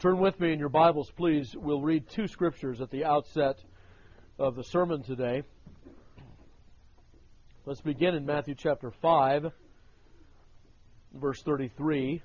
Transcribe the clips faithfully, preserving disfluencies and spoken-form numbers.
Turn with me in your Bibles, please. We'll read two scriptures at the outset of the sermon today. Let's begin in Matthew chapter five, verse thirty-three.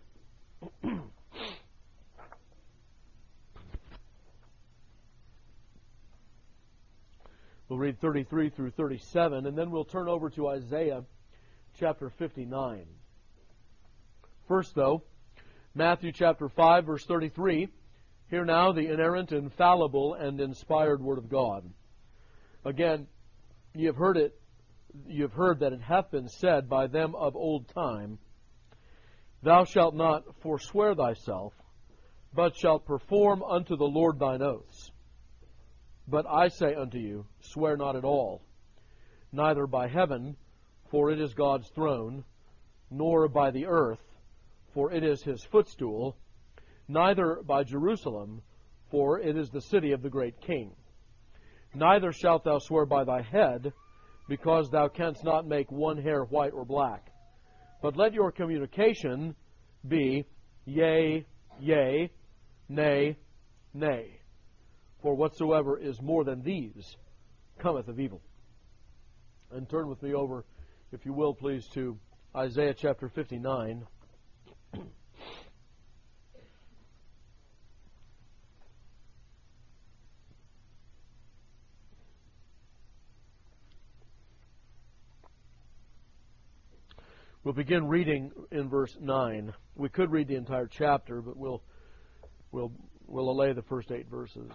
We'll read thirty-three through thirty-seven, and then we'll turn over to Isaiah chapter fifty-nine. First, though, Matthew chapter five, verse thirty-three. Hear now the inerrant, infallible, and inspired Word of God. Again, ye have heard it, ye have heard that it hath been said by them of old time, Thou shalt not forswear thyself, but shalt perform unto the Lord thine oaths. But I say unto you, swear not at all, neither by heaven, for it is God's throne, nor by the earth, for it is his footstool, neither by Jerusalem, for it is the city of the great king. Neither shalt thou swear by thy head, because thou canst not make one hair white or black. But let your communication be yea, yea, nay, nay. For whatsoever is more than these cometh of evil. And turn with me over, if you will, please, to Isaiah chapter fifty-nine. We'll begin reading in verse nine. We could read the entire chapter, but we'll we'll we'll allay the first eight verses.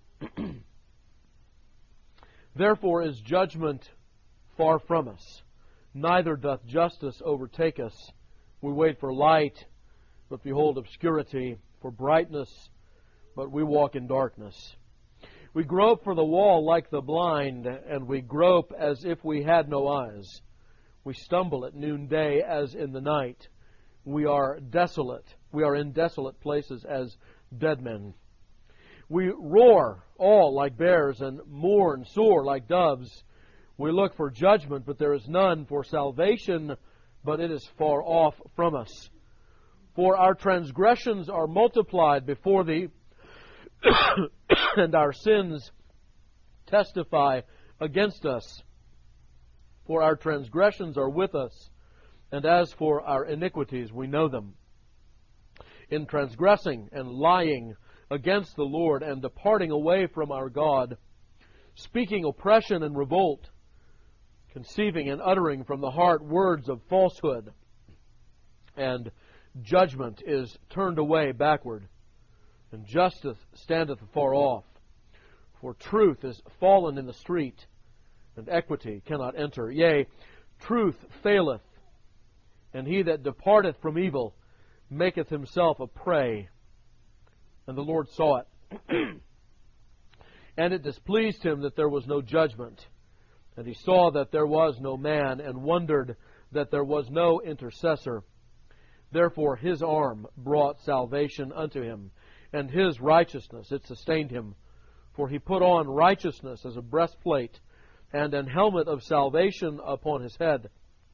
Therefore is judgment far from us, neither doth justice overtake us. We wait for light, but behold obscurity, for brightness, but we walk in darkness. We grope for the wall like the blind, and we grope as if we had no eyes. We stumble at noonday as in the night. We are desolate. We are in desolate places as dead men. We roar all like bears and mourn sore like doves. We look for judgment, but there is none, for salvation, but it is far off from us. For our transgressions are multiplied before thee, and our sins testify against us. For our transgressions are with us, and as for our iniquities, we know them. In transgressing and lying against the Lord, and departing away from our God, speaking oppression and revolt, conceiving and uttering from the heart words of falsehood, and judgment is turned away backward, and justice standeth afar off. For truth is fallen in the street, and equity cannot enter. Yea, truth faileth, and he that departeth from evil maketh himself a prey. And the Lord saw it. And it displeased him that there was no judgment. And he saw that there was no man, and wondered that there was no intercessor. Therefore his arm brought salvation unto him, and his righteousness it sustained him. For he put on righteousness as a breastplate, and an helmet of salvation upon his head.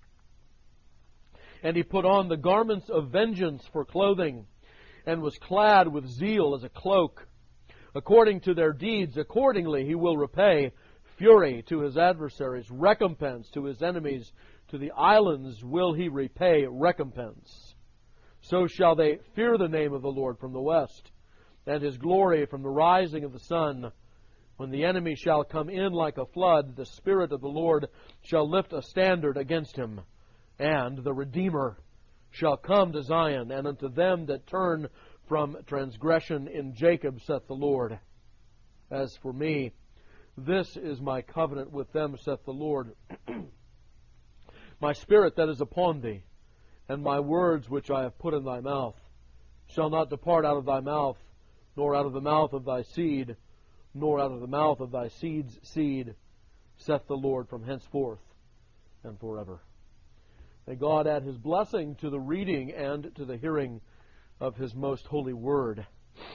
And he put on the garments of vengeance for clothing, and was clad with zeal as a cloak. According to their deeds, accordingly he will repay fury to his adversaries, recompense to his enemies. To the islands will he repay recompense. So shall they fear the name of the Lord from the west, and his glory from the rising of the sun. When the enemy shall come in like a flood, the Spirit of the Lord shall lift a standard against him. And the Redeemer shall come to Zion, and unto them that turn from transgression in Jacob, saith the Lord. As for me, this is my covenant with them, saith the Lord. My Spirit that is upon thee, and my words which I have put in thy mouth, shall not depart out of thy mouth, nor out of the mouth of thy seed, nor out of the mouth of thy seed's seed, saith the Lord, from henceforth and forever. May God add His blessing to the reading and to the hearing of His most holy word.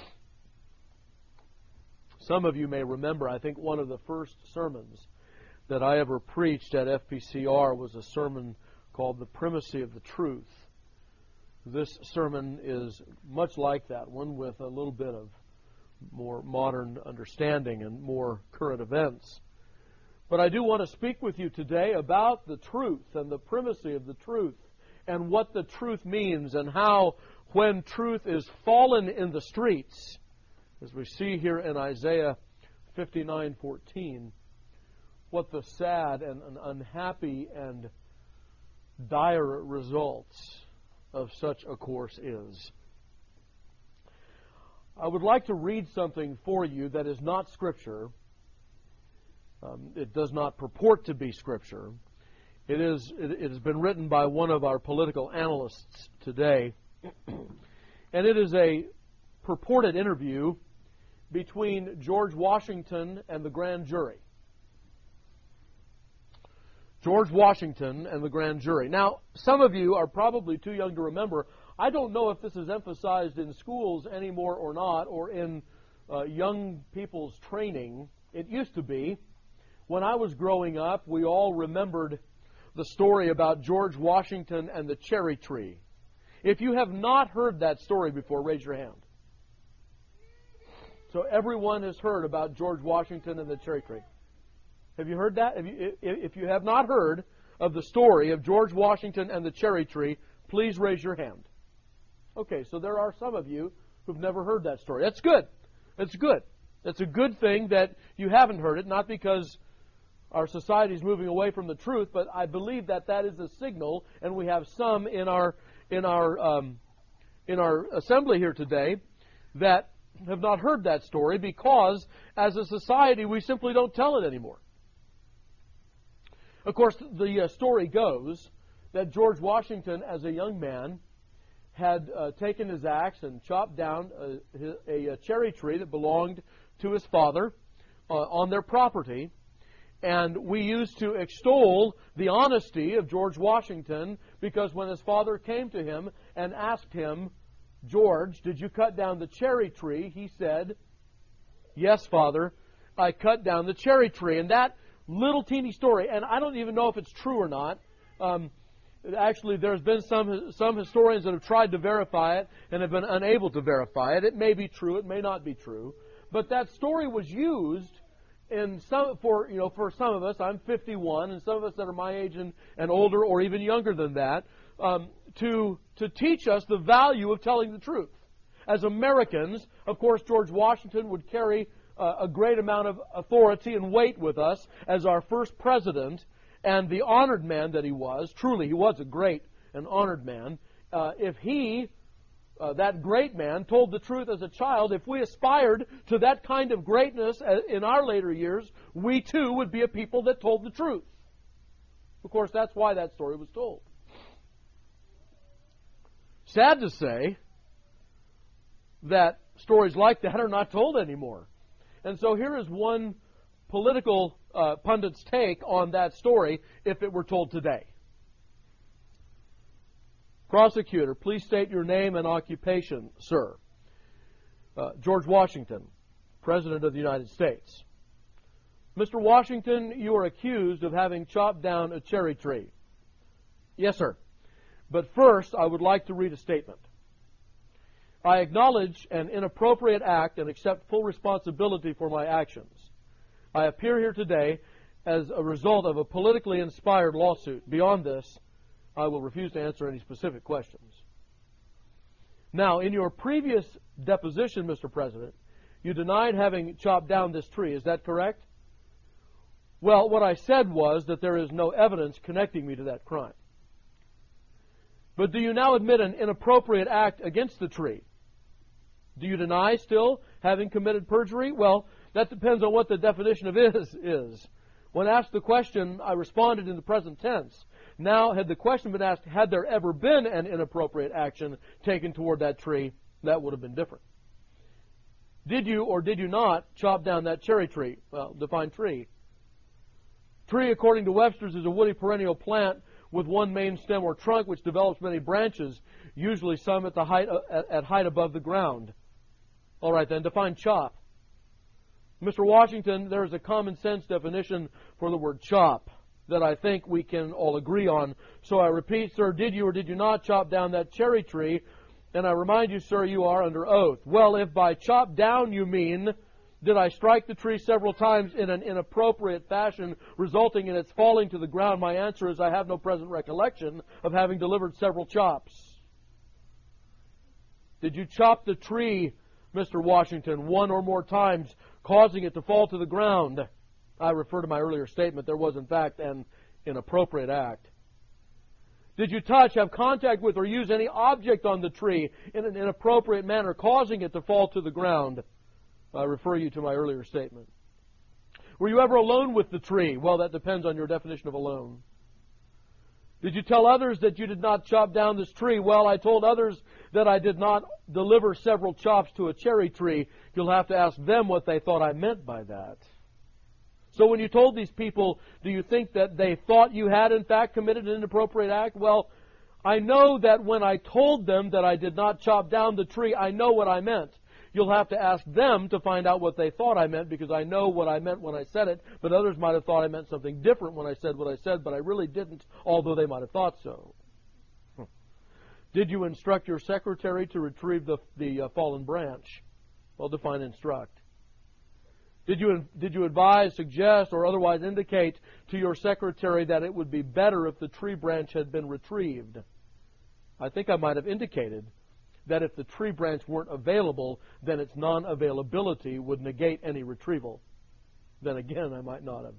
Some of you may remember, I think one of the first sermons that I ever preached at F P C R was a sermon called The Primacy of the Truth. This sermon is much like that, one with a little bit of more modern understanding and more current events. But I do want to speak with you today about the truth and the primacy of the truth and what the truth means and how, when truth is fallen in the streets, as we see here in Isaiah fifty-nine fourteen, what the sad and, and unhappy and dire results of such a course is. I would like to read something for you that is not Scripture. Um, it does not purport to be Scripture. It is. It, it has been written by one of our political analysts today, and it is a purported interview between George Washington and the grand jury. George Washington and the grand jury. Now, some of you are probably too young to remember. I don't know if this is emphasized in schools anymore or not, or in uh, young people's training. It used to be. When I was growing up, we all remembered the story about George Washington and the cherry tree. If you have not heard that story before, raise your hand. So everyone has heard about George Washington and the cherry tree. Have you heard that? If you, if you have not heard of the story of George Washington and the cherry tree, please raise your hand. Okay, so there are some of you who've never heard that story. That's good. That's good. That's a good thing that you haven't heard it, not because our society is moving away from the truth, but I believe that that is a signal, and we have some in our in our um, in our assembly here today that have not heard that story because, as a society, we simply don't tell it anymore. Of course, the uh, story goes that George Washington, as a young man, had uh, taken his axe and chopped down a, a, a cherry tree that belonged to his father uh, on their property. And we used to extol the honesty of George Washington because when his father came to him and asked him, "George, did you cut down the cherry tree?" he said, "Yes, Father, I cut down the cherry tree." And that little teeny story, and I don't even know if it's true or not. Um, actually, there's been some some historians that have tried to verify it and have been unable to verify it. It may be true, it may not be true, but that story was used in some for you know for some of us. I'm fifty-one, and some of us that are my age and, and older, or even younger than that, um, to to teach us the value of telling the truth. As Americans, of course, George Washington would carry Uh, a great amount of authority and weight with us as our first president, and the honored man that he was. Truly, he was a great and honored man. Uh, if he, uh, that great man, told the truth as a child, if we aspired to that kind of greatness in our later years, we too would be a people that told the truth. Of course, that's why that story was told. Sad to say that stories like that are not told anymore. And so here is one political uh, pundit's take on that story if it were told today. Prosecutor, please state your name and occupation, sir. Uh, George Washington, President of the United States. Mister Washington, you are accused of having chopped down a cherry tree. Yes, sir. But first, I would like to read a statement. I acknowledge an inappropriate act and accept full responsibility for my actions. I appear here today as a result of a politically inspired lawsuit. Beyond this, I will refuse to answer any specific questions. Now, in your previous deposition, Mister President, you denied having chopped down this tree. Is that correct? Well, what I said was that there is no evidence connecting me to that crime. But do you now admit an inappropriate act against the tree? Do you deny still having committed perjury? Well, that depends on what the definition of is is. When asked the question, I responded in the present tense. Now, had the question been asked, had there ever been an inappropriate action taken toward that tree, that would have been different. Did you or did you not chop down that cherry tree? Well, define tree. Tree, according to Webster's, is a woody perennial plant with one main stem or trunk which develops many branches, usually some at the height at, at height above the ground. All right, then, define chop. Mister Washington, there is a common sense definition for the word chop. that I think we can all agree on. So I repeat, sir, did you or did you not chop down that cherry tree? And I remind you, sir, you are under oath. Well, if by chop down you mean, did I strike the tree several times in an inappropriate fashion, resulting in its falling to the ground? My answer is I have no present recollection of having delivered several chops. Did you chop the tree, Mister Washington, one or more times, causing it to fall to the ground? I refer to my earlier statement. There was, in fact, an inappropriate act. Did you touch, have contact with, or use any object on the tree in an inappropriate manner, causing it to fall to the ground? I refer you to my earlier statement. Were you ever alone with the tree? Well, that depends on your definition of alone. Did you tell others that you did not chop down this tree? Well, I told others that I did not deliver several chops to a cherry tree. You'll have to ask them what they thought I meant by that. So when you told these people, do you think that they thought you had in fact committed an inappropriate act? Well, I know that when I told them that I did not chop down the tree, I know what I meant. You'll have to ask them to find out what they thought I meant, because I know what I meant when I said it, but others might have thought I meant something different when I said what I said, but I really didn't, although they might have thought so. Did you instruct your secretary to retrieve the, the uh, fallen branch? Well, define instruct. Did you, did you advise, suggest, or otherwise indicate to your secretary that it would be better if the tree branch had been retrieved? I think I might have indicated that if the tree branch weren't available, then its non-availability would negate any retrieval. Then again, I might not have.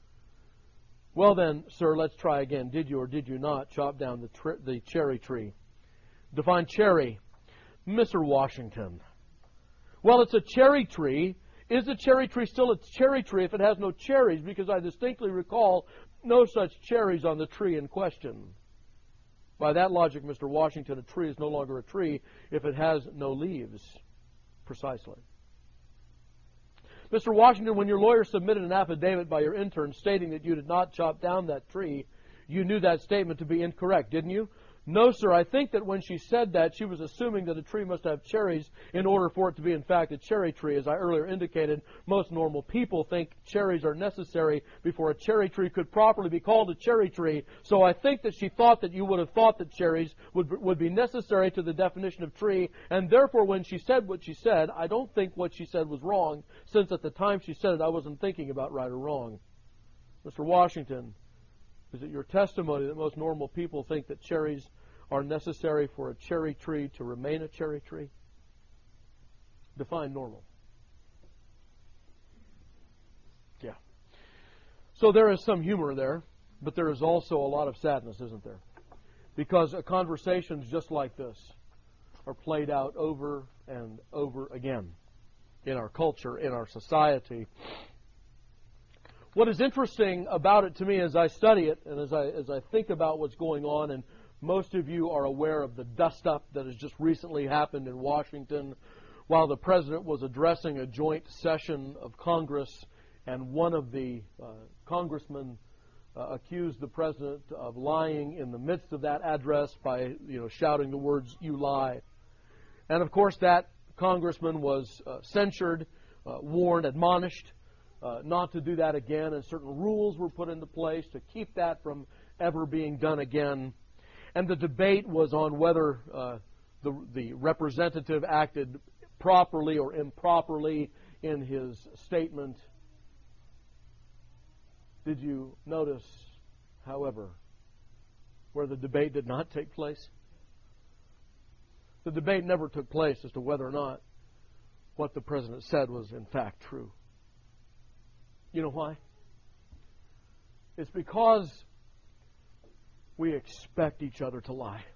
Well then, sir, let's try again. Did you or did you not chop down the, tr- the cherry tree? Define cherry. Mister Washington. Well, it's a cherry tree. Is a cherry tree still a cherry tree if it has no cherries? Because I distinctly recall no such cherries on the tree in question. By that logic, Mister Washington, a tree is no longer a tree if it has no leaves. Precisely. Mister Washington, when your lawyer submitted an affidavit by your intern stating that you did not chop down that tree, you knew that statement to be incorrect, didn't you? No, sir. I think that when she said that, she was assuming that a tree must have cherries in order for it to be, in fact, a cherry tree. As I earlier indicated, most normal people think cherries are necessary before a cherry tree could properly be called a cherry tree. So I think that she thought that you would have thought that cherries would, would be necessary to the definition of tree, and therefore when she said what she said, I don't think what she said was wrong, since at the time she said it, I wasn't thinking about right or wrong. Mister Washington, is it your testimony that most normal people think that cherries are necessary for a cherry tree to remain a cherry tree? Define normal. Yeah. So there is some humor there, but there is also a lot of sadness, isn't there? Because conversations just like this are played out over and over again in our culture, in our society. What is interesting about it to me as I study it and as I as I think about what's going on, and most of you are aware of the dust-up that has just recently happened in Washington while the President was addressing a joint session of Congress, and one of the uh, congressmen uh, accused the President of lying in the midst of that address by, you know, shouting the words, "You lie." And of course that congressman was uh, censured, uh, warned, admonished Uh, not to do that again, and certain rules were put into place to keep that from ever being done again. And the debate was on whether uh, the, the representative acted properly or improperly in his statement. Did you notice, however, where the debate did not take place? The debate never took place as to whether or not what the President said was in fact true. You know why? It's because we expect each other to lie.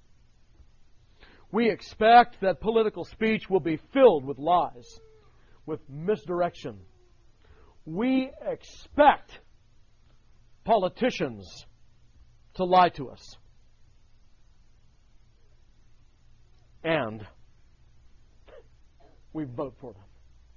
We expect that political speech will be filled with lies, with misdirection. We expect politicians to lie to us. And we vote for them.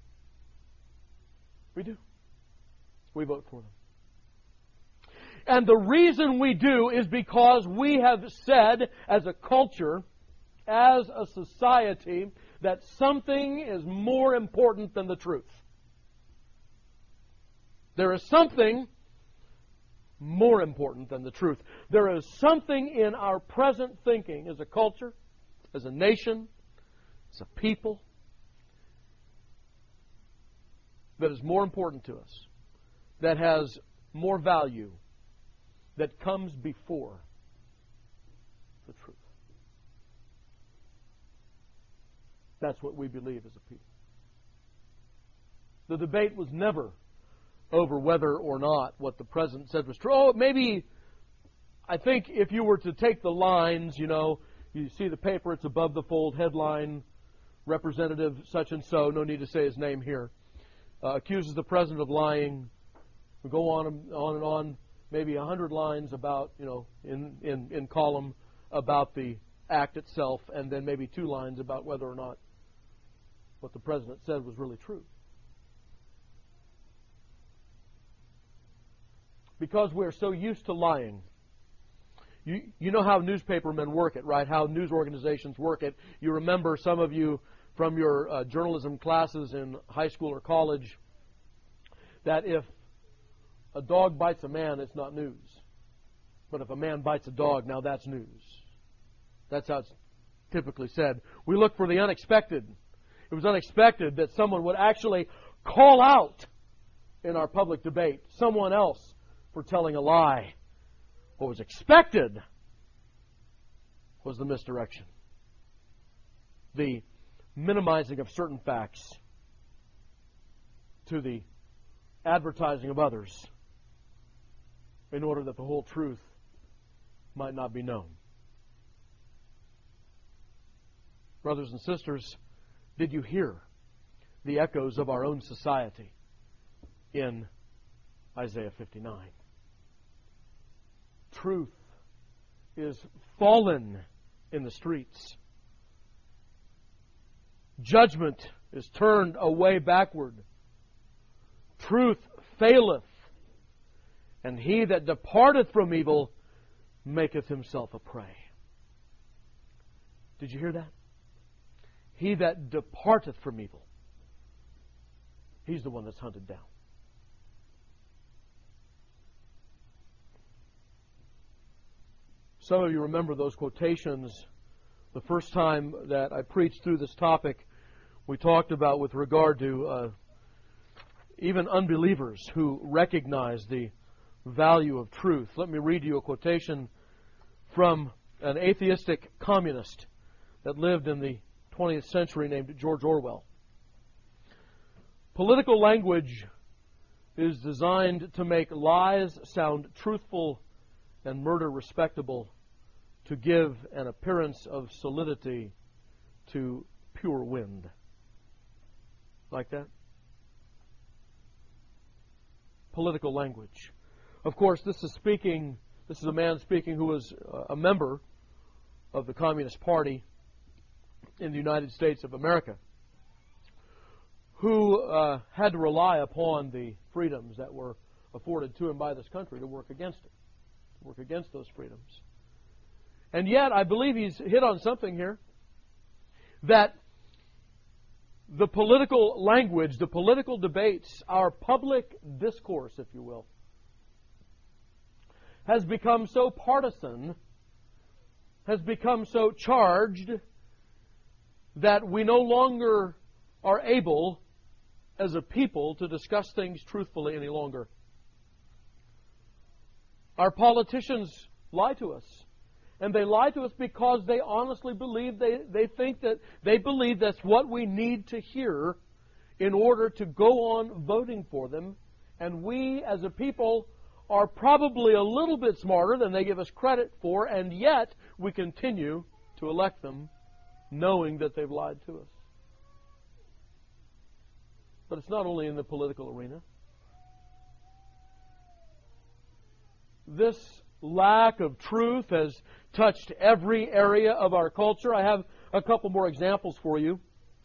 We do. We vote for them. And the reason we do is because we have said as a culture, as a society, that something is more important than the truth. There is something more important than the truth. There is something in our present thinking as a culture, as a nation, as a people, that is more important to us, that has more value, that comes before the truth. That's what we believe as a people. The debate was never over whether or not what the President said was true. Oh, maybe, I think if you were to take the lines, you know, you see the paper, it's above the fold, headline, Representative such and so, no need to say his name here, uh, accuses the President of lying. We go on and on and on, maybe a hundred lines about, you know, in, in, in column about the act itself, and then maybe two lines about whether or not what the President said was really true. Because we're so used to lying. You, you know how newspapermen work it, right? How news organizations work it. You remember, some of you from your uh, journalism classes in high school or college, that if a dog bites a man, it's not news. But if a man bites a dog, now that's news. That's how it's typically said. We look for the unexpected. It was unexpected that someone would actually call out in our public debate someone else for telling a lie. What was expected was the misdirection, the minimizing of certain facts to the advertising of others in order that the whole truth might not be known. Brothers and sisters, did you hear the echoes of our own society in Isaiah fifty-nine? Truth is fallen in the streets. Judgment is turned away backward. Truth faileth, and he that departeth from evil maketh himself a prey. Did you hear that? He that departeth from evil, he's the one that's hunted down. Some of you remember those quotations. The first time that I preached through this topic, we talked about with regard to uh, even unbelievers who recognize the value of truth. Let me read you a quotation from an atheistic communist that lived in the twentieth century named George Orwell. Political language is designed to make lies sound truthful and murder respectable, to give an appearance of solidity to pure wind. Like that? Political language. Of course, this is speaking, this is a man speaking who was a member of the Communist Party in the United States of America, who uh, had to rely upon the freedoms that were afforded to him by this country to work against it. Work against those freedoms. And yet, I believe he's hit on something here, that the political language, the political debates, our public discourse, if you will, has become so partisan, has become so charged, that we no longer are able, as a people, to discuss things truthfully any longer. Our politicians lie to us. And they lie to us because they honestly believe, they, they think that, they believe that's what we need to hear in order to go on voting for them. And we, as a people, are probably a little bit smarter than they give us credit for, and yet we continue to elect them knowing that they've lied to us. But it's not only in the political arena. This lack of truth has touched every area of our culture. I have a couple more examples for you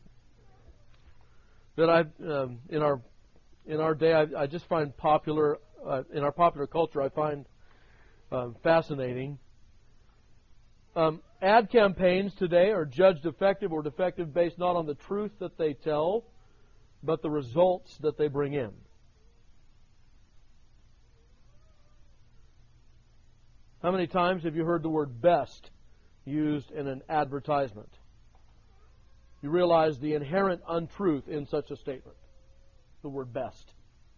that I, um, in our in our day, I, I just find popular uh, in our popular culture. I find um, fascinating. Um, ad campaigns today are judged effective or defective based not on the truth that they tell, but the results that they bring in. How many times have you heard the word best used in an advertisement? You realize the inherent untruth in such a statement. The word best.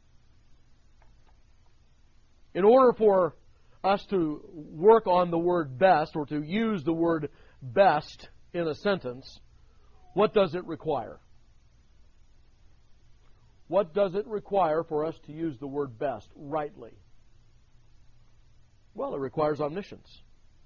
In order for us to work on the word best, or to use the word best in a sentence, what does it require? What does it require for us to use the word best rightly? Well, it requires omniscience.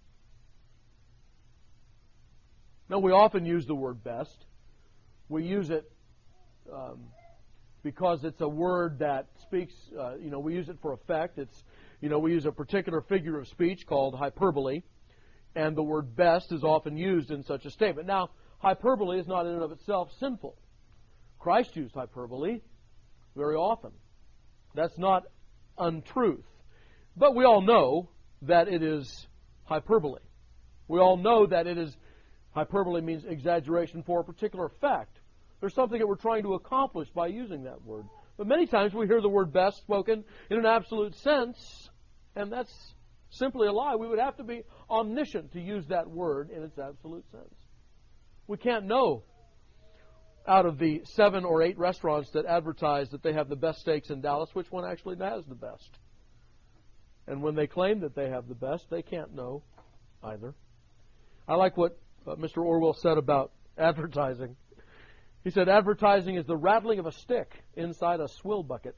Now, we often use the word best. We use it um, because it's a word that speaks, uh, you know, we use it for effect. It's, you know, we use a particular figure of speech called hyperbole, and the word best is often used in such a statement. Now, hyperbole is not in and of itself sinful. Christ used hyperbole very often. That's not untruth. But we all know that it is hyperbole. We all know that it is, hyperbole means exaggeration for a particular effect. There's something that we're trying to accomplish by using that word. But many times we hear the word best spoken in an absolute sense, and that's simply a lie. We would have to be omniscient to use that word in its absolute sense. We can't know out of the seven or eight restaurants that advertise that they have the best steaks in Dallas, which one actually has the best. And when they claim that they have the best, they can't know either. I like what uh, Mister Orwell said about advertising. He said, advertising is the rattling of a stick inside a swill bucket.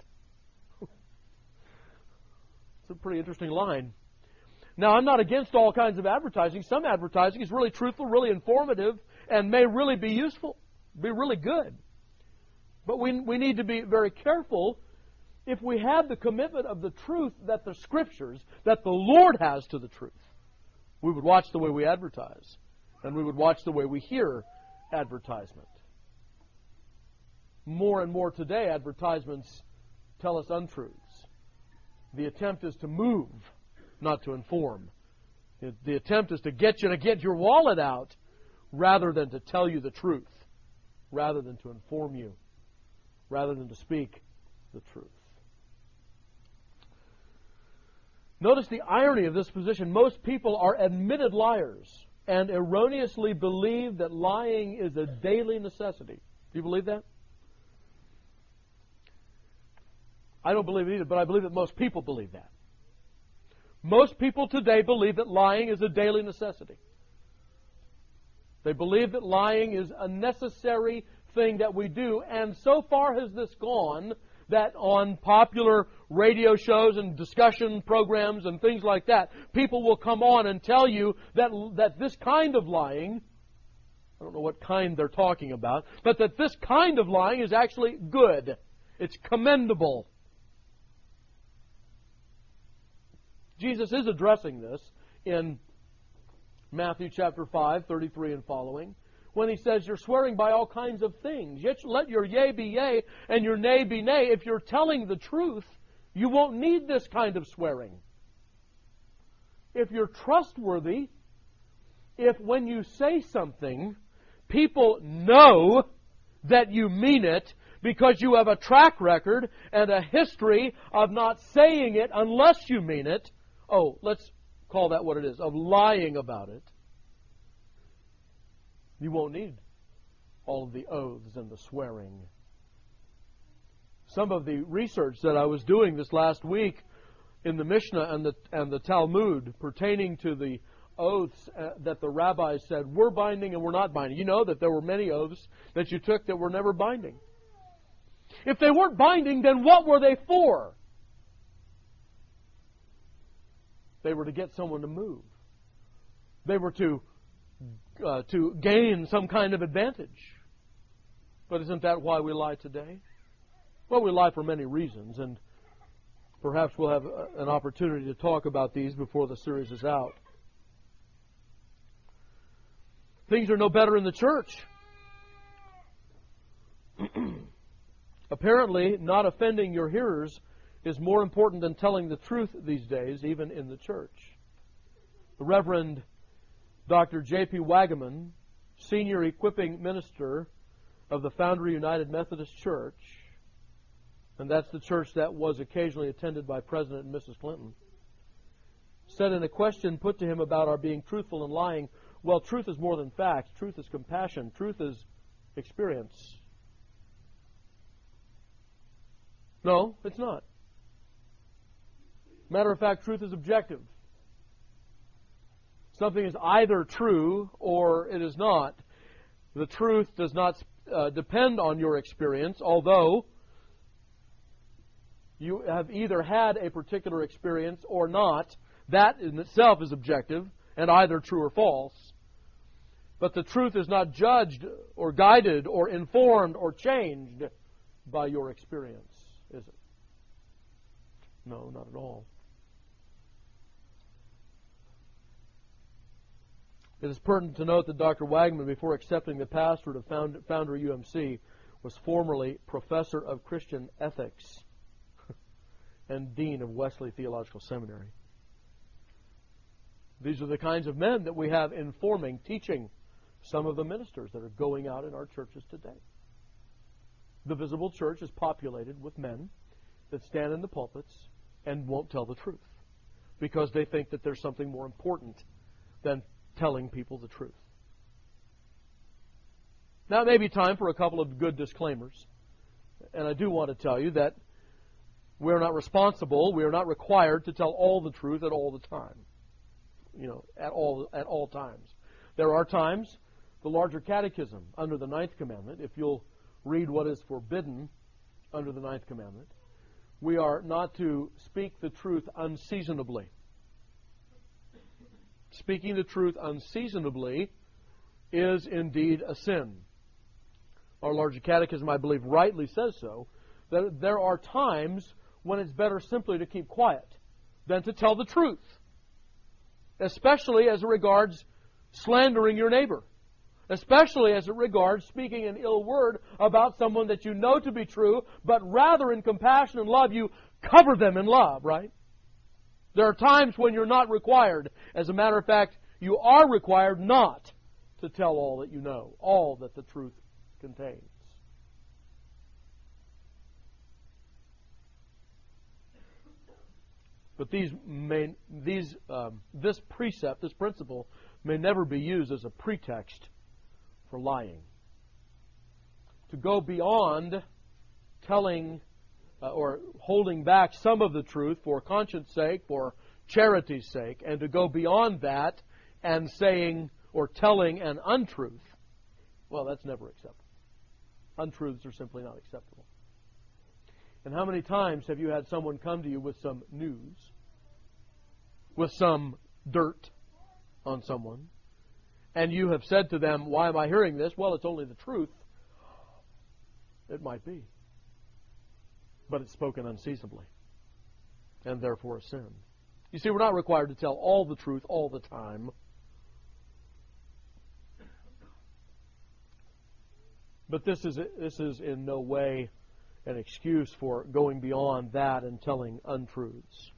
It's a pretty interesting line. Now, I'm not against all kinds of advertising. Some advertising is really truthful, really informative, and may really be useful, be really good. But we, we need to be very careful. If we have the commitment of the truth that the Scriptures, that the Lord has to the truth, we would watch the way we advertise, and we would watch the way we hear advertisement. More and more today, advertisements tell us untruths. The attempt is to move, not to inform. The attempt is to get you to get your wallet out rather than to tell you the truth, rather than to inform you, rather than to speak the truth. Notice the irony of this position. Most people are admitted liars and erroneously believe that lying is a daily necessity. Do you believe that? I don't believe it either, but I believe that most people believe that. Most people today believe that lying is a daily necessity. They believe that lying is a necessary thing that we do, and so far has this gone that on popular radio shows and discussion programs and things like that, people will come on and tell you that, that this kind of lying, I don't know what kind they're talking about, but that this kind of lying is actually good. It's commendable. Jesus is addressing this in Matthew chapter five, thirty-three and following, when He says, you're swearing by all kinds of things. Yet let your yea be yea and your nay be nay. If you're telling the truth, you won't need this kind of swearing. If you're trustworthy, if when you say something, people know that you mean it because you have a track record and a history of not saying it unless you mean it, oh, let's call that what it is, of lying about it, you won't need all of the oaths and the swearing. Some of the research that I was doing this last week in the Mishnah and the, and the Talmud pertaining to the oaths uh, that the rabbis said were binding and were not binding. You know that there were many oaths that you took that were never binding. If they weren't binding, then what were they for? They were to get someone to move. They were to uh, to gain some kind of advantage. But isn't that why we lie today? Well, we lie for many reasons, and perhaps we'll have an opportunity to talk about these before the series is out. Things are no better in the church. Apparently, not offending your hearers is more important than telling the truth these days, even in the church. The Reverend Doctor J P Wagaman, Senior Equipping Minister of the Foundry United Methodist Church, and that's the church that was occasionally attended by President and Missus Clinton, said in a question put to him about our being truthful and lying, well, truth is more than facts. Truth is compassion. Truth is experience. No, it's not. Matter of fact, truth is objective. Something is either true or it is not. The truth does not uh, depend on your experience, although you have either had a particular experience or not. That in itself is objective and either true or false. But the truth is not judged or guided or informed or changed by your experience, is it? No, not at all. It is pertinent to note that Doctor Wagman, before accepting the pastorate of Founder U M C, was formerly professor of Christian ethics and dean of Wesley Theological Seminary. These are the kinds of men that we have informing, teaching some of the ministers that are going out in our churches today. The visible church is populated with men that stand in the pulpits and won't tell the truth because they think that there's something more important than telling people the truth. Now it may be time for a couple of good disclaimers. And I do want to tell you that we are not responsible, we are not required to tell all the truth at all the time. You know, at all at all times. There are times, the larger catechism under the ninth commandment, if you'll read what is forbidden under the ninth commandment, we are not to speak the truth unseasonably. Speaking the truth unseasonably is indeed a sin. Our larger catechism, I believe, rightly says so, that there are times when it's better simply to keep quiet than to tell the truth, especially as it regards slandering your neighbor, especially as it regards speaking an ill word about someone that you know to be true, but rather in compassion and love, you cover them in love, right? There are times when you're not required. As a matter of fact, you are required not to tell all that you know, all that the truth contains. But these may, these, um, this precept, this principle, may never be used as a pretext for lying. To go beyond telling uh, or holding back some of the truth for conscience sake, for charity's sake, and to go beyond that and saying or telling an untruth, well, that's never acceptable. Untruths are simply not acceptable. And how many times have you had someone come to you with some news, with some dirt on someone, and you have said to them, why am I hearing this? Well, it's only the truth. It might be. But it's spoken unseasonably, and therefore a sin. You see, we're not required to tell all the truth all the time. But this is this is in no way an excuse for going beyond that and telling untruths.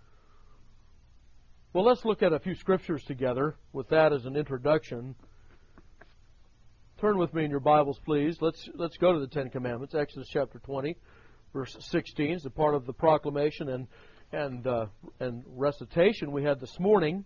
Well, let's look at a few scriptures together with that as an introduction. Turn with me in your Bibles, please. Let's let's go to the Ten Commandments. Exodus chapter twenty, verse sixteen is a part of the proclamation and and uh, and recitation we had this morning.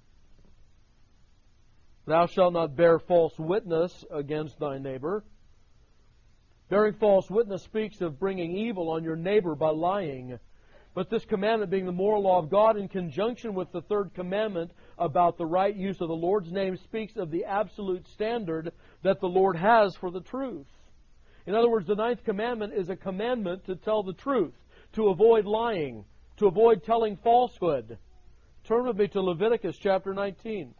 Thou shalt not bear false witness against thy neighbor. Bearing false witness speaks of bringing evil on your neighbor by lying. But this commandment, being the moral law of God, in conjunction with the third commandment about the right use of the Lord's name, speaks of the absolute standard that the Lord has for the truth. In other words, the ninth commandment is a commandment to tell the truth, to avoid lying, to avoid telling falsehood. Turn with me to Leviticus chapter nineteen.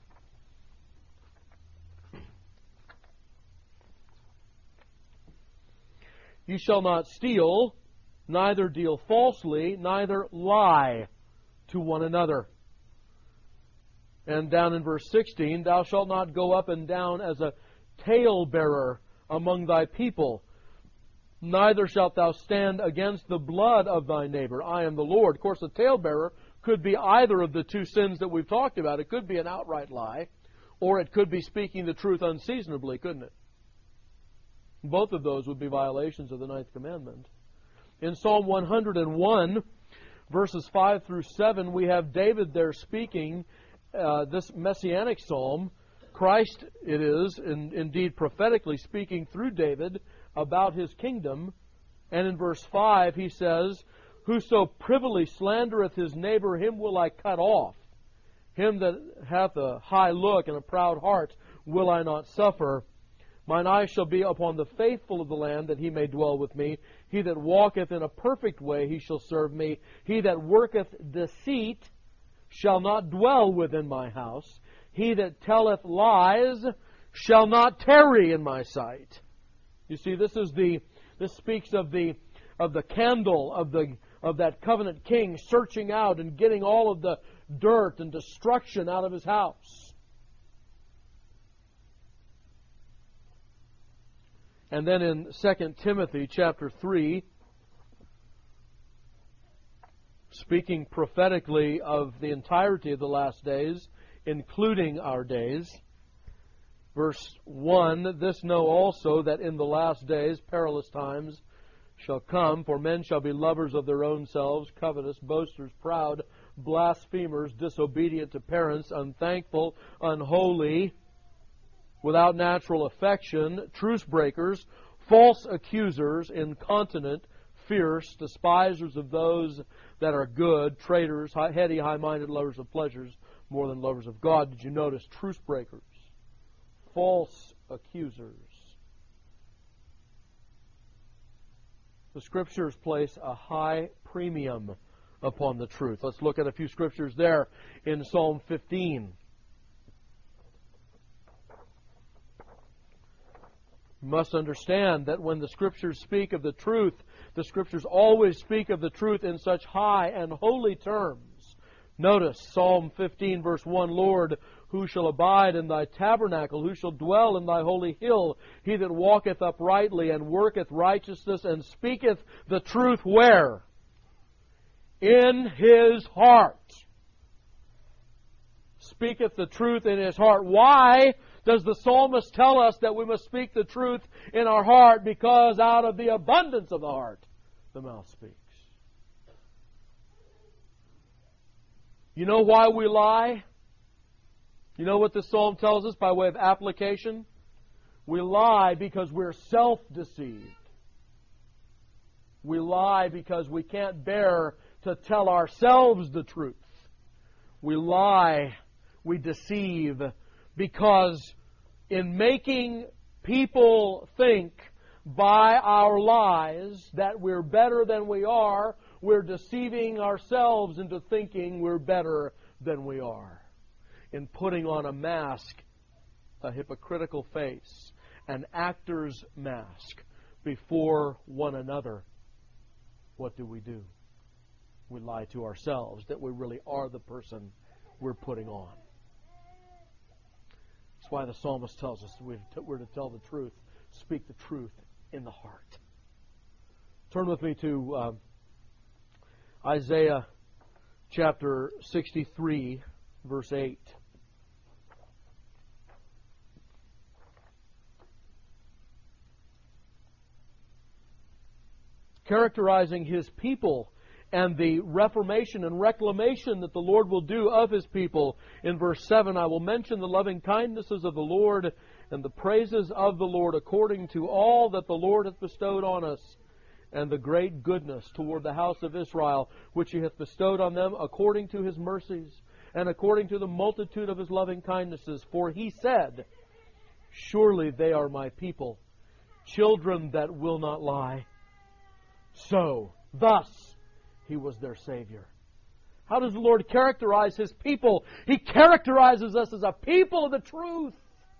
You shall not steal, neither deal falsely, neither lie to one another. And down in verse sixteen, thou shalt not go up and down as a talebearer among thy people, neither shalt thou stand against the blood of thy neighbor. I am the Lord. Of course, a talebearer could be either of the two sins that we've talked about. It could be an outright lie, or it could be speaking the truth unseasonably, couldn't it? Both of those would be violations of the ninth commandment. In Psalm one hundred one, verses five through seven, we have David there speaking uh, this messianic psalm. Christ, it is, in, indeed prophetically speaking through David about His kingdom. And in verse five he says, Whoso privily slandereth his neighbor, him will I cut off. Him that hath a high look and a proud heart will I not suffer. Mine eye shall be upon the faithful of the land, that he may dwell with me. He that walketh in a perfect way, he shall serve me. He that worketh deceit shall not dwell within my house. He that telleth lies shall not tarry in my sight. You see, this is the this speaks of the of the candle of the of that covenant king searching out and getting all of the dirt and destruction out of his house. And then in Second Timothy chapter three, speaking prophetically of the entirety of the last days, including our days, verse one, This know also, that in the last days perilous times shall come, for men shall be lovers of their own selves, covetous, boasters, proud, blasphemers, disobedient to parents, unthankful, unholy, without natural affection, truce breakers, false accusers, incontinent, fierce, despisers of those that are good, traitors, heady, high-minded, lovers of pleasures more than lovers of God. Did you notice? Truce breakers, false accusers. The Scriptures place a high premium upon the truth. Let's look at a few Scriptures there in Psalm fifteen. You must understand that when the Scriptures speak of the truth, the Scriptures always speak of the truth in such high and holy terms. Notice Psalm fifteen, verse one, Lord, who shall abide in thy tabernacle? Who shall dwell in thy holy hill? He that walketh uprightly and worketh righteousness and speaketh the truth where? In his heart. Speaketh the truth in his heart. Why does the psalmist tell us that we must speak the truth in our heart? Because out of the abundance of the heart, the mouth speaks. You know why we lie? You know what the psalm tells us by way of application? We lie because we're self-deceived. We lie because we can't bear to tell ourselves the truth. We lie, we deceive, because in making people think by our lies that we're better than we are, we're deceiving ourselves into thinking we're better than we are. In putting on a mask, a hypocritical face, an actor's mask before one another, what do we do? We lie to ourselves that we really are the person we're putting on. That's why the psalmist tells us we're to tell the truth, speak the truth in the heart. Turn with me to uh, Isaiah chapter sixty-three, verse eight. Characterizing His people and the reformation and reclamation that the Lord will do of His people. In verse seven, I will mention the loving kindnesses of the Lord and the praises of the Lord according to all that the Lord hath bestowed on us, and the great goodness toward the house of Israel, which He hath bestowed on them according to His mercies, and according to the multitude of His loving kindnesses. For He said, Surely they are my people, children that will not lie. So, thus, He was their Savior. How does the Lord characterize His people? He characterizes us as a people of the truth.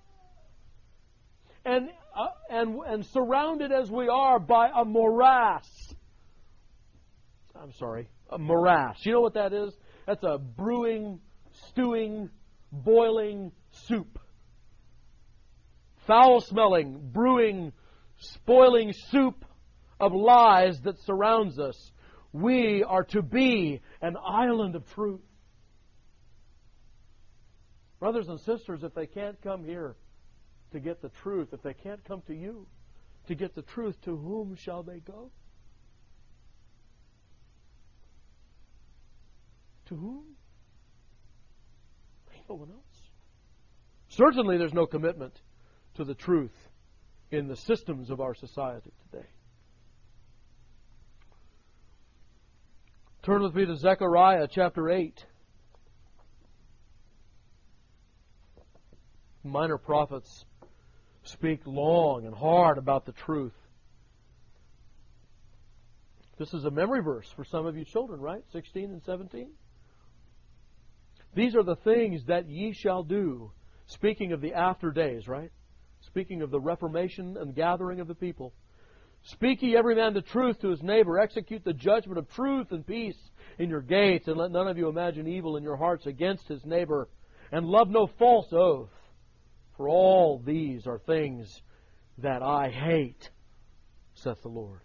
And, uh, and, and surrounded as we are by a morass. I'm sorry, a morass. You know what that is? That's a brewing, stewing, boiling soup. Foul-smelling, brewing, spoiling soup of lies that surrounds us. We are to be an island of truth. Brothers and sisters, if they can't come here to get the truth, if they can't come to you to get the truth, to whom shall they go? To whom? No one else. Certainly there's no commitment to the truth in the systems of our society today. Turn with me to Zechariah chapter eight. Minor prophets speak long and hard about the truth. This is a memory verse for some of you children, right? sixteen and seventeen. These are the things that ye shall do. Speaking of the after days, right? Speaking of the reformation and gathering of the people. Speak ye every man the truth to his neighbor. Execute the judgment of truth and peace in your gates. And let none of you imagine evil in your hearts against his neighbor. And love no false oath. For all these are things that I hate, saith the Lord.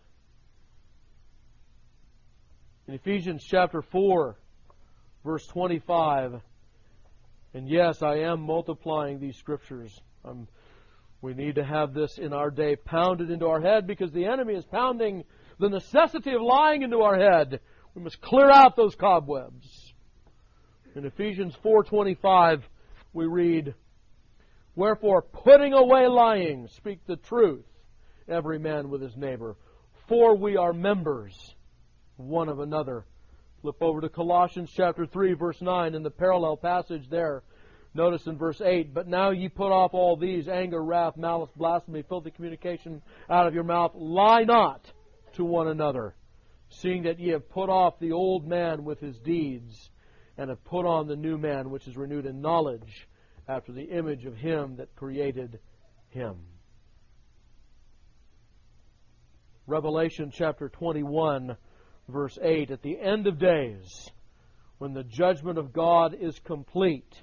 In Ephesians chapter four, verse twenty-five, and yes, I am multiplying these scriptures. Um, we need to have this in our day pounded into our head because the enemy is pounding the necessity of lying into our head. We must clear out those cobwebs. In Ephesians four twenty-five, we read, wherefore, putting away lying, speak the truth, every man with his neighbor, for we are members one of another. Flip over to Colossians chapter three, verse nine, in the parallel passage there. Notice in verse eight, but now ye put off all these, anger, wrath, malice, blasphemy, filthy communication out of your mouth. Lie not to one another, seeing that ye have put off the old man with his deeds, and have put on the new man, which is renewed in knowledge, after the image of him that created him. Revelation chapter twenty-one, verse eight, at the end of days, when the judgment of God is complete,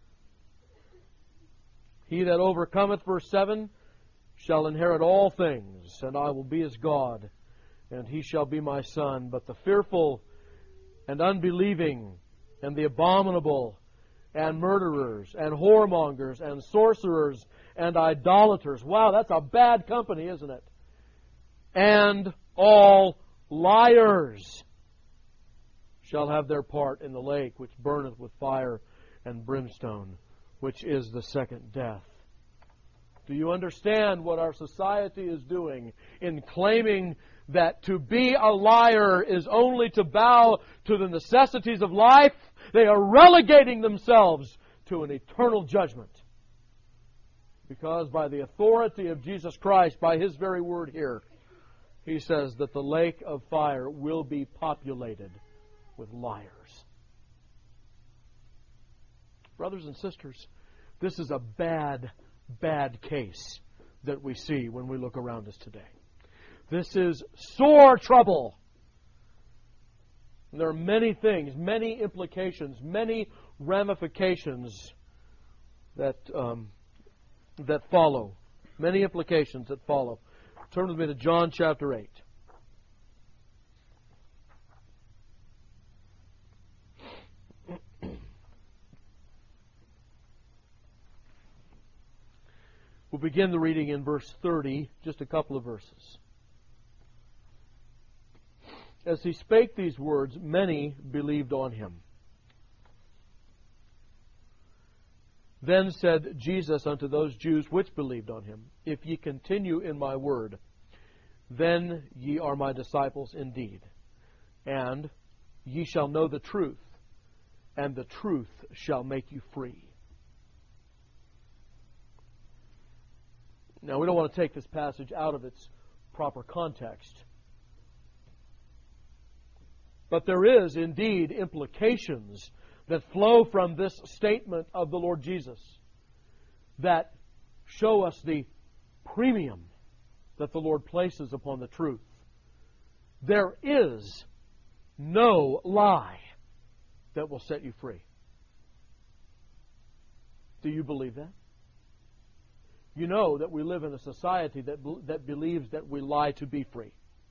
he that overcometh, verse seven, shall inherit all things, and I will be his God, and he shall be my son. But the fearful and unbelieving and the abominable and murderers and whoremongers and sorcerers and idolaters. Wow, that's a bad company, isn't it? And all liars shall have their part in the lake which burneth with fire and brimstone, which is the second death. Do you understand what our society is doing in claiming that to be a liar is only to bow to the necessities of life? They are relegating themselves to an eternal judgment. Because by the authority of Jesus Christ, by His very word here, He says that the lake of fire will be populated with liars. Brothers and sisters, this is a bad, bad case that we see when we look around us today. This is sore trouble. And there are many things, many implications, many ramifications that um, that follow. Many implications that follow. Turn with me to John chapter eight. We'll begin the reading in verse thirty, just a couple of verses. As he spake these words, many believed on him. Then said Jesus unto those Jews which believed on him, If ye continue in my word, then ye are my disciples indeed, and ye shall know the truth, and the truth shall make you free. Now, we don't want to take this passage out of its proper context. But there is indeed implications that flow from this statement of the Lord Jesus that show us the premium that the Lord places upon the truth. There is no lie that will set you free. Do you believe that? You know that we live in a society that, that believes that we lie to be free.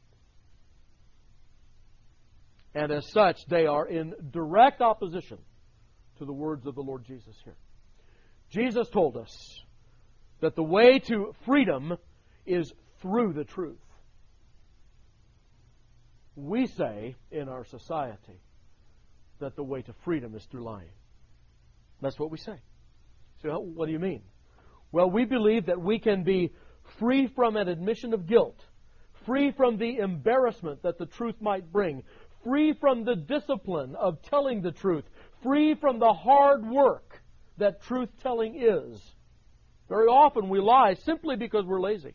And as such, they are in direct opposition to the words of the Lord Jesus here. Jesus told us that the way to freedom is through the truth. We say in our society that the way to freedom is through lying. That's what we say. So what do you mean? Well, we believe that we can be free from an admission of guilt, free from the embarrassment that the truth might bring, free from the discipline of telling the truth, free from the hard work that truth-telling is. Very often we lie simply because we're lazy.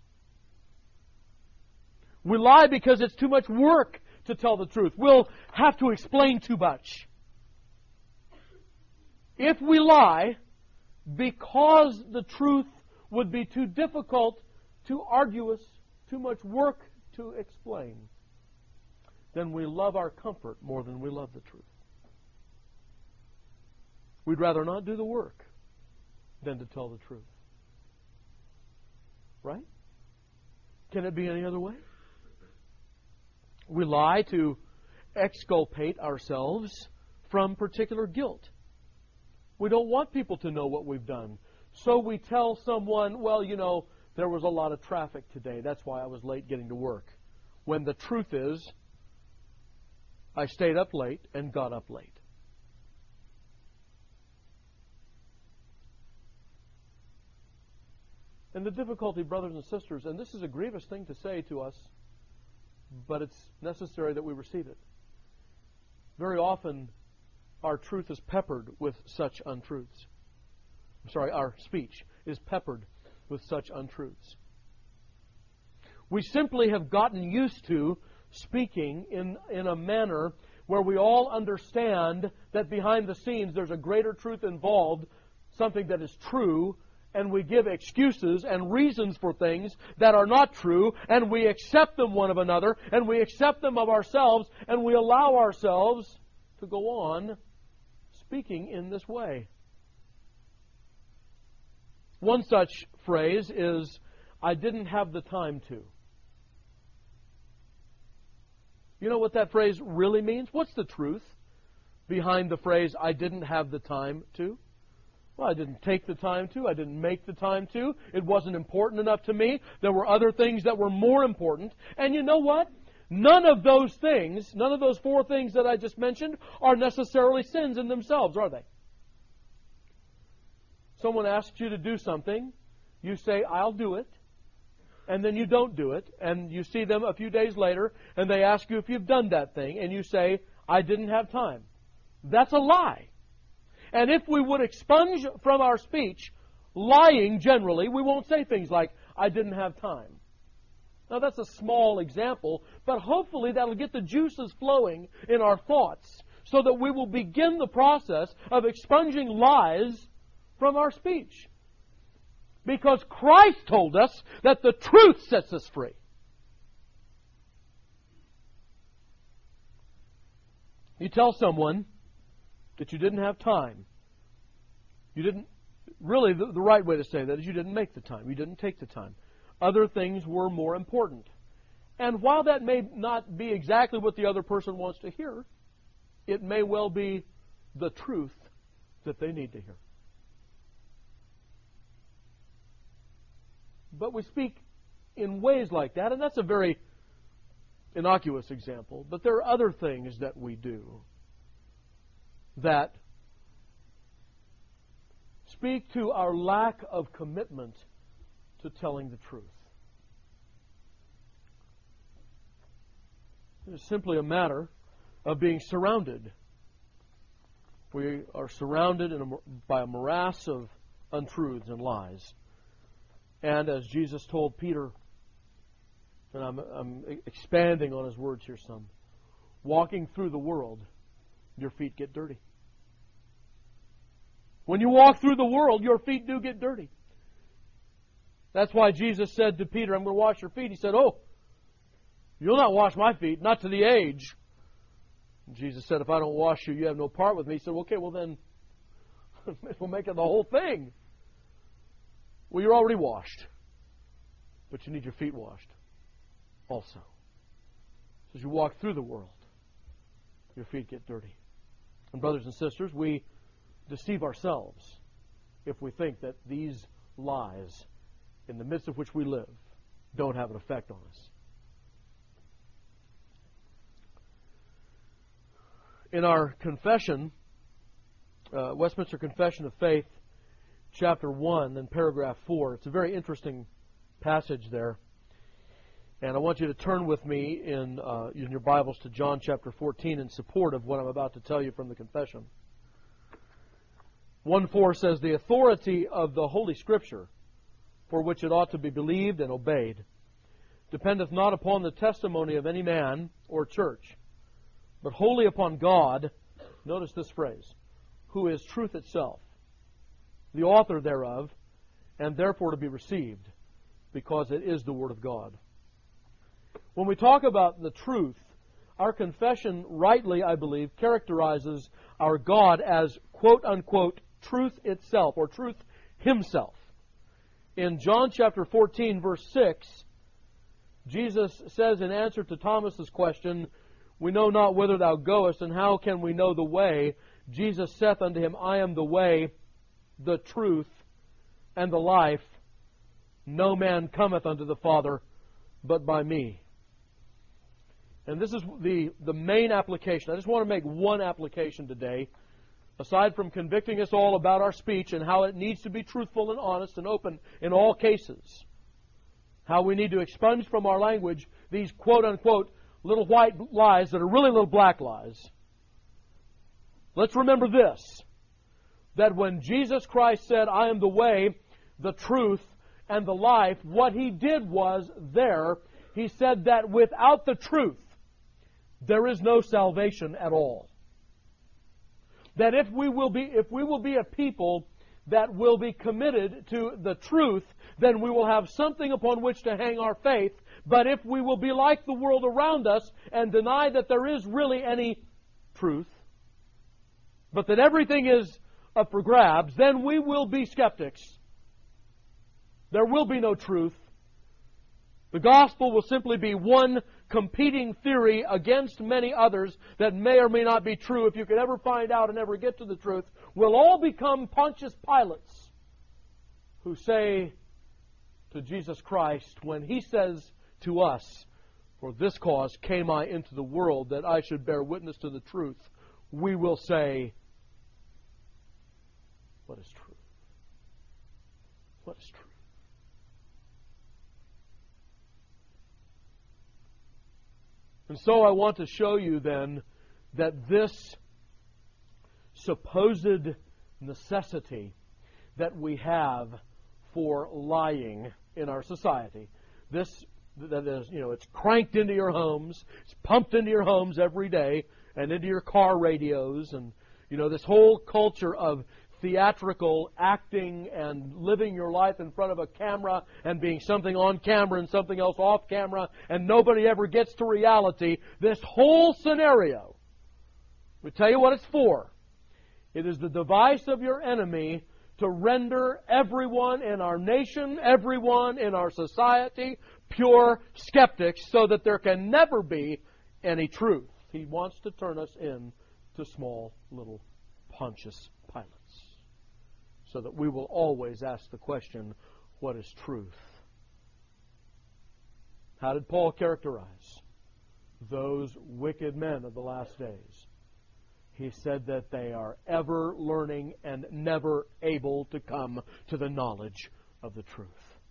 We lie because it's too much work to tell the truth. We'll have to explain too much. If we lie because the truth would be too difficult, too arduous, too much work to explain, then we love our comfort more than we love the truth. We'd rather not do the work than to tell the truth. Right? Can it be any other way? We lie to exculpate ourselves from particular guilt. We don't want people to know what we've done. So we tell someone, well, you know, there was a lot of traffic today. That's why I was late getting to work. When the truth is, I stayed up late and got up late. And the difficulty, brothers and sisters, and this is a grievous thing to say to us, but it's necessary that we receive it. Very often, our truth is peppered with such untruths. I'm sorry, our speech is peppered with such untruths. We simply have gotten used to speaking in, in a manner where we all understand that behind the scenes there's a greater truth involved, something that is true, and we give excuses and reasons for things that are not true, and we accept them one of another, and we accept them of ourselves, and we allow ourselves to go on speaking in this way. One such phrase is, I didn't have the time to. You know what that phrase really means? What's the truth behind the phrase, I didn't have the time to? Well, I didn't take the time to. I didn't make the time to. It wasn't important enough to me. There were other things that were more important. And you know what? None of those things, none of those four things that I just mentioned are necessarily sins in themselves, are they? Someone asks you to do something. You say, I'll do it. And then you don't do it. And you see them a few days later, and they ask you if you've done that thing. And you say, I didn't have time. That's a lie. And if we would expunge from our speech lying generally, we won't say things like, I didn't have time. Now that's a small example, but hopefully that'll get the juices flowing in our thoughts so that we will begin the process of expunging lies from our speech. Because Christ told us that the truth sets us free. You tell someone that you didn't have time. You didn't, really the, the right way to say that is you didn't make the time. You didn't take the time. Other things were more important. And while that may not be exactly what the other person wants to hear, it may well be the truth that they need to hear. But we speak in ways like that, and that's a very innocuous example. But there are other things that we do that speak to our lack of commitment to telling the truth. It's simply a matter of being surrounded. We are surrounded in a, by a morass of untruths and lies. And as Jesus told Peter, and I'm, I'm expanding on his words here some, walking through the world, your feet get dirty. When you walk through the world, your feet do get dirty. That's why Jesus said to Peter, I'm going to wash your feet. He said, oh, you'll not wash my feet, not to the age. And Jesus said, if I don't wash you, you have no part with me. He said, okay, well then, we'll make it the whole thing. Well, you're already washed, but you need your feet washed also. So as you walk through the world, your feet get dirty. And brothers and sisters, we deceive ourselves if we think that these lies, in the midst of which we live, don't have an effect on us. In our confession, uh, Westminster Confession of Faith, chapter one and paragraph four, it's a very interesting passage there. And I want you to turn with me in, uh, in your Bibles to John chapter fourteen in support of what I'm about to tell you from the confession. one four says, "The authority of the Holy Scripture, for which it ought to be believed and obeyed, dependeth not upon the testimony of any man or church, but wholly upon God," notice this phrase, "who is truth itself, the author thereof, and therefore to be received, because it is the Word of God." When we talk about the truth, our confession rightly, I believe, characterizes our God as quote-unquote truth itself, or truth Himself. In John chapter fourteen, verse six, Jesus says in answer to Thomas's question, "We know not whither thou goest, and how can we know the way? Jesus saith unto him, I am the way, the truth, and the life. No man cometh unto the Father but by me." And this is the, the main application. I just want to make one application today, aside from convicting us all about our speech and how it needs to be truthful and honest and open in all cases. How we need to expunge from our language these quote-unquote little white lies that are really little black lies. Let's remember this, that when Jesus Christ said, "I am the way, the truth, and the life," what He did was there, He said that without the truth, there is no salvation at all. That if we will be, if we will be a people that will be committed to the truth, then we will have something upon which to hang our faith. But if we will be like the world around us and deny that there is really any truth, but that everything is up for grabs, then we will be skeptics. There will be no truth. The gospel will simply be one competing theory against many others that may or may not be true. If you could ever find out and ever get to the truth, we'll all become Pontius Pilates, who say to Jesus Christ, when He says to us, "For this cause came I into the world, that I should bear witness to the truth," we will say, "What is truth? What is truth?" And so I want to show you then that this supposed necessity that we have for lying in our society, this that is, you know, it's cranked into your homes, it's pumped into your homes every day, and into your car radios, and you know, this whole culture of theatrical acting and living your life in front of a camera and being something on camera and something else off camera, and nobody ever gets to reality. This whole scenario, we tell you what it's for. It is the device of your enemy to render everyone in our nation, everyone in our society, pure skeptics, so that there can never be any truth. He wants to turn us into small little Pontius Pilates, so that we will always ask the question, what is truth? How did Paul characterize those wicked men of the last days? He said that they are ever learning and never able to come to the knowledge of the truth.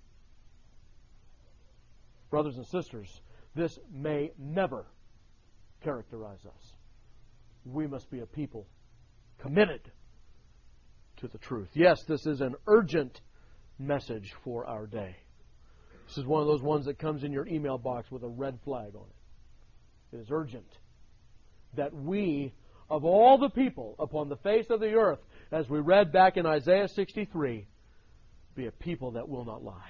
Brothers and sisters, this may never characterize us. We must be a people committed to the truth. Yes, this is an urgent message for our day. This is one of those ones that comes in your email box with a red flag on it. It is urgent that we, of all the people upon the face of the earth, as we read back in Isaiah sixty-three, be a people that will not lie.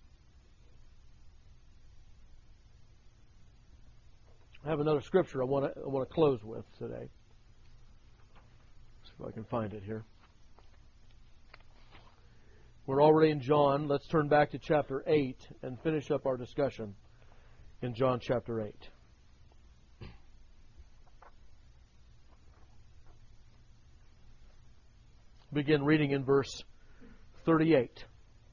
I have another scripture I want to I want to close with today. See if I can find it here. We're already in John. Let's turn back to chapter eight and finish up our discussion in John chapter eight. Begin reading in verse thirty-eight.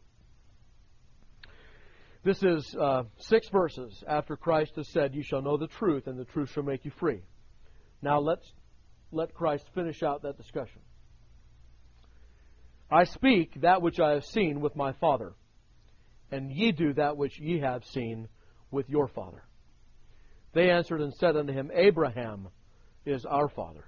This is uh, six verses after Christ has said, "You shall know the truth, and the truth shall make you free." Now let's let Christ finish out that discussion. I speak that which I have seen with my Father, and ye do that which ye have seen with your father. They answered and said unto him, Abraham is our father.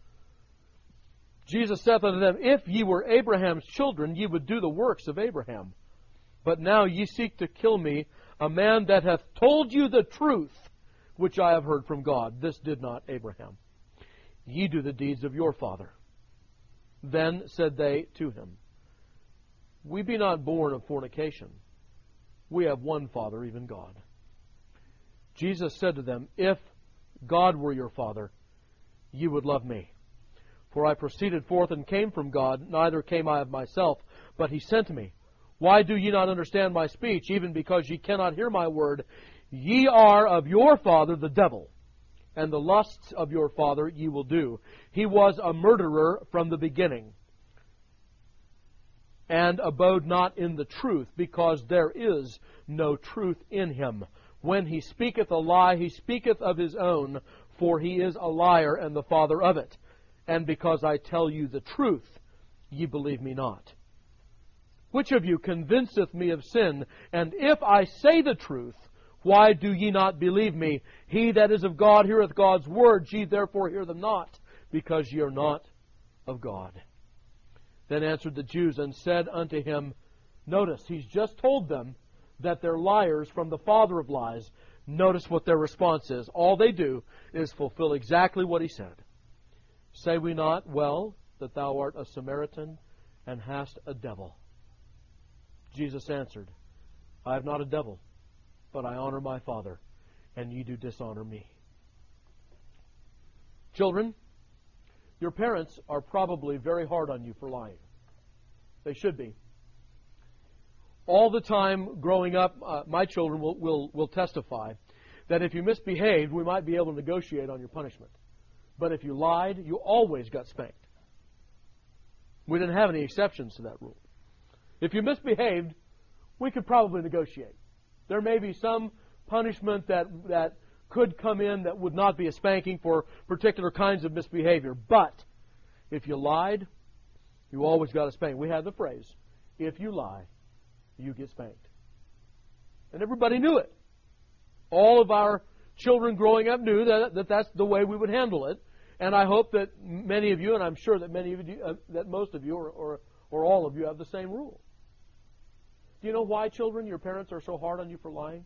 Jesus saith unto them, If ye were Abraham's children, ye would do the works of Abraham. But now ye seek to kill me, a man that hath told you the truth, which I have heard from God. This did not Abraham. Ye do the deeds of your father. Then said they to him, We be not born of fornication. We have one Father, even God. Jesus said to them, If God were your Father, ye would love me. For I proceeded forth and came from God, neither came I of myself, but He sent me. Why do ye not understand my speech, even because ye cannot hear my word? Ye are of your father the devil, and the lusts of your father ye will do. He was a murderer from the beginning, and abode not in the truth, because there is no truth in him. When he speaketh a lie, he speaketh of his own, for he is a liar and the father of it. And because I tell you the truth, ye believe me not. Which of you convinceth me of sin? And if I say the truth, why do ye not believe me? He that is of God heareth God's words, ye therefore hear them not, because ye are not of God. Then answered the Jews and said unto him, notice, he's just told them that they're liars from the father of lies. Notice what their response is. All they do is fulfill exactly what he said. Say we not, well, that thou art a Samaritan and hast a devil? Jesus answered, I have not a devil, but I honor my Father, and ye do dishonor me. Children, your parents are probably very hard on you for lying. They should be. All the time growing up, uh, my children will, will, will testify that if you misbehaved, we might be able to negotiate on your punishment. But if you lied, you always got spanked. We didn't have any exceptions to that rule. If you misbehaved, we could probably negotiate. There may be some punishment that, that could come in that would not be a spanking for particular kinds of misbehavior. But if you lied, you always got a spanking. We had the phrase, if you lie, you get spanked. And everybody knew it. All of our children growing up knew that, that that's the way we would handle it. And I hope that many of you, and I'm sure that many of you, uh, that most of you, or, or, or all of you, have the same rule. Do you know why, children, your parents are so hard on you for lying?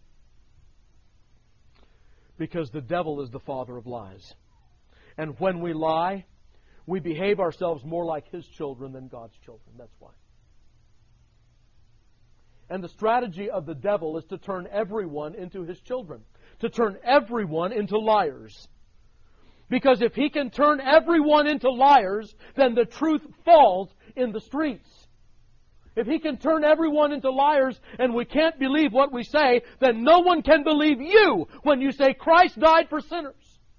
Because the devil is the father of lies. And when we lie, we behave ourselves more like his children than God's children. That's why. And the strategy of the devil is to turn everyone into his children. To turn everyone into liars. Because if he can turn everyone into liars, then the truth falls in the streets. If he can turn everyone into liars and we can't believe what we say, then no one can believe you when you say Christ died for sinners.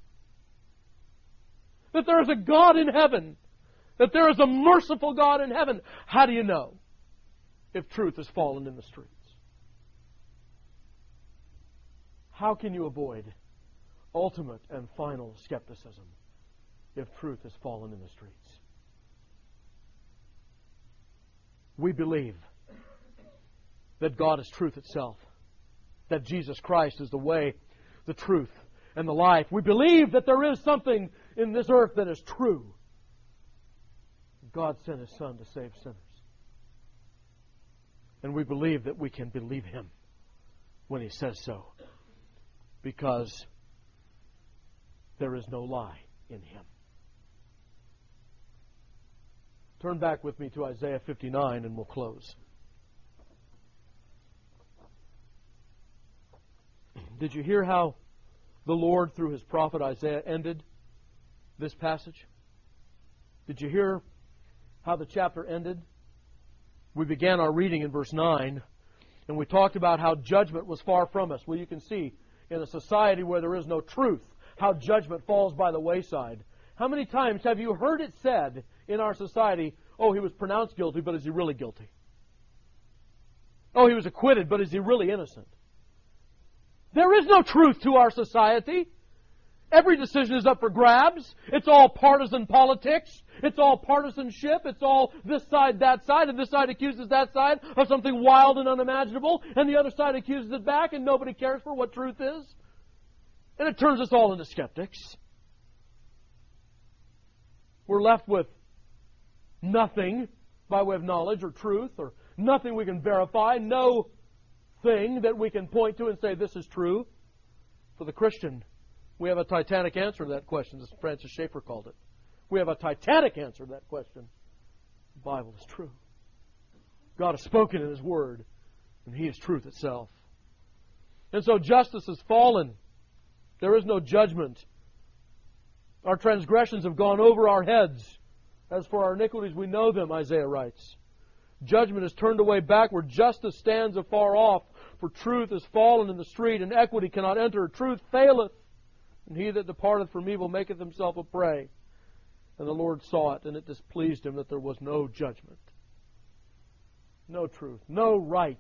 That there is a God in heaven. That there is a merciful God in heaven. How do you know if truth has fallen in the streets? How can you avoid ultimate and final skepticism if truth has fallen in the streets? We believe that God is truth itself, that Jesus Christ is the way, the truth, and the life. We believe that there is something in this earth that is true. God sent His Son to save sinners. And we believe that we can believe Him when He says so, because there is no lie in Him. Turn back with me to Isaiah fifty-nine and we'll close. Did you hear how the Lord, through His prophet Isaiah, ended this passage? Did you hear how the chapter ended? We began our reading in verse nine, and we talked about how judgment was far from us. Well, you can see in a society where there is no truth, how judgment falls by the wayside. How many times have you heard it said in our society, oh, he was pronounced guilty, but is he really guilty? Oh, he was acquitted, but is he really innocent? There is no truth to our society. Every decision is up for grabs. It's all partisan politics. It's all partisanship. It's all this side, that side, and this side accuses that side of something wild and unimaginable, and the other side accuses it back, and nobody cares for what truth is. And it turns us all into skeptics. We're left with nothing by way of knowledge or truth, or nothing we can verify, no thing that we can point to and say this is true. For the Christian, we have a titanic answer to that question, as Francis Schaeffer called it. We have a titanic answer to that question. The Bible is true. God has spoken in His Word, and He is truth itself. And so justice has fallen. There is no judgment. Our transgressions have gone over our heads. As for our iniquities, we know them, Isaiah writes. Judgment is turned away backward. Justice stands afar off. For truth is fallen in the street, and equity cannot enter. Truth faileth, and he that departeth from evil maketh himself a prey. And the Lord saw it, and it displeased Him that there was no judgment, no truth, no right.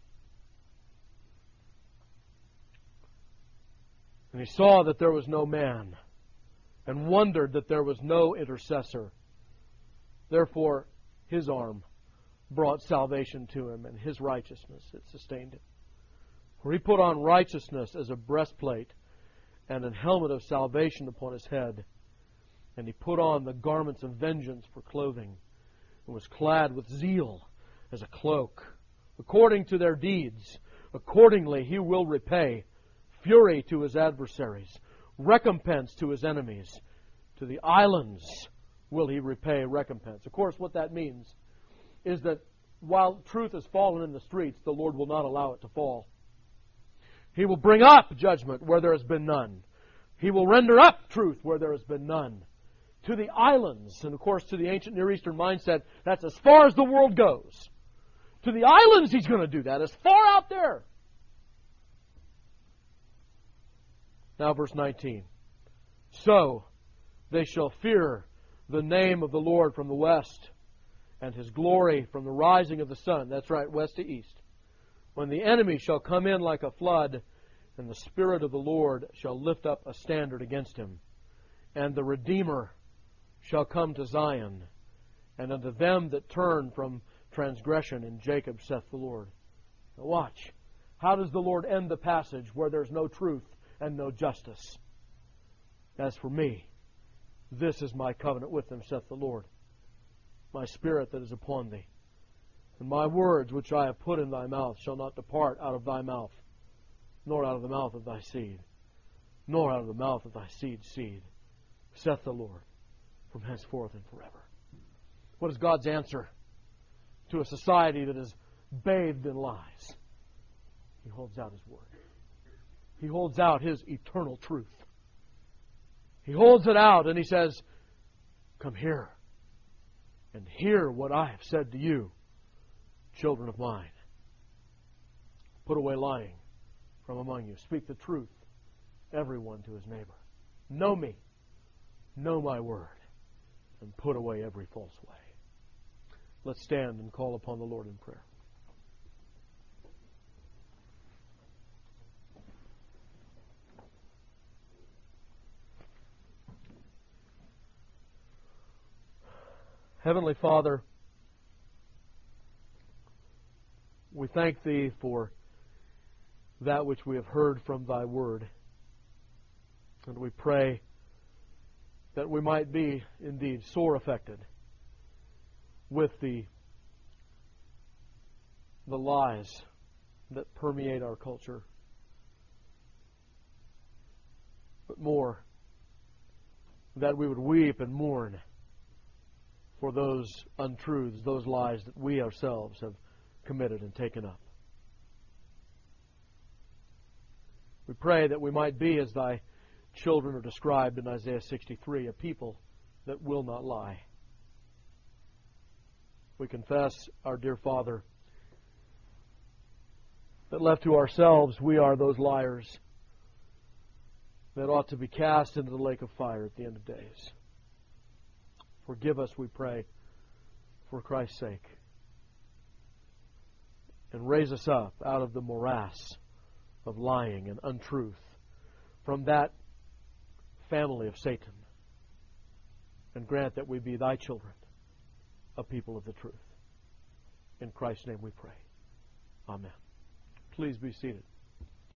And He saw that there was no man, and wondered that there was no intercessor. Therefore, His arm brought salvation to him, and His righteousness, it sustained him. For He put on righteousness as a breastplate, and an helmet of salvation upon His head. And He put on the garments of vengeance for clothing, and was clad with zeal as a cloak. According to their deeds, accordingly He will repay fury to His adversaries, recompense to His enemies. To the islands will He repay recompense. Of course, what that means is that while truth has fallen in the streets, the Lord will not allow it to fall. He will bring up judgment where there has been none. He will render up truth where there has been none. To the islands, and of course to the ancient Near Eastern mindset, that's as far as the world goes. To the islands He's going to do that, as far out there. Now verse nineteen. So they shall fear the name of the Lord from the west, and His glory from the rising of the sun. That's right, west to east. When the enemy shall come in like a flood, and the Spirit of the Lord shall lift up a standard against him. And the Redeemer shall come to Zion, and unto them that turn from transgression in Jacob, saith the Lord. Now watch. How does the Lord end the passage where there's no truth and no justice? As for me, this is my covenant with them, saith the Lord. My Spirit that is upon thee. And my words which I have put in thy mouth shall not depart out of thy mouth, nor out of the mouth of thy seed, nor out of the mouth of thy seed's seed, saith the Lord, from henceforth and forever. What is God's answer to a society that is bathed in lies? He holds out His word. He holds out His eternal truth. He holds it out and He says, come here and hear what I have said to you, children of mine. Put away lying from among you. Speak the truth, everyone to his neighbor. Know me, know my word, and put away every false way. Let's stand and call upon the Lord in prayer. Heavenly Father, we thank Thee for that which we have heard from Thy Word. And we pray that we might be indeed sore affected with the, the lies that permeate our culture. But more, that we would weep and mourn for those untruths, those lies that we ourselves have committed and taken up. We pray that we might be, as Thy children are described in Isaiah sixty-three, a people that will not lie. We confess, our dear Father, that left to ourselves, we are those liars that ought to be cast into the lake of fire at the end of days. Forgive us, we pray, for Christ's sake. And raise us up out of the morass of lying and untruth, from that family of Satan, and grant that we be Thy children, a people of the truth. In Christ's name we pray. Amen. Please be seated.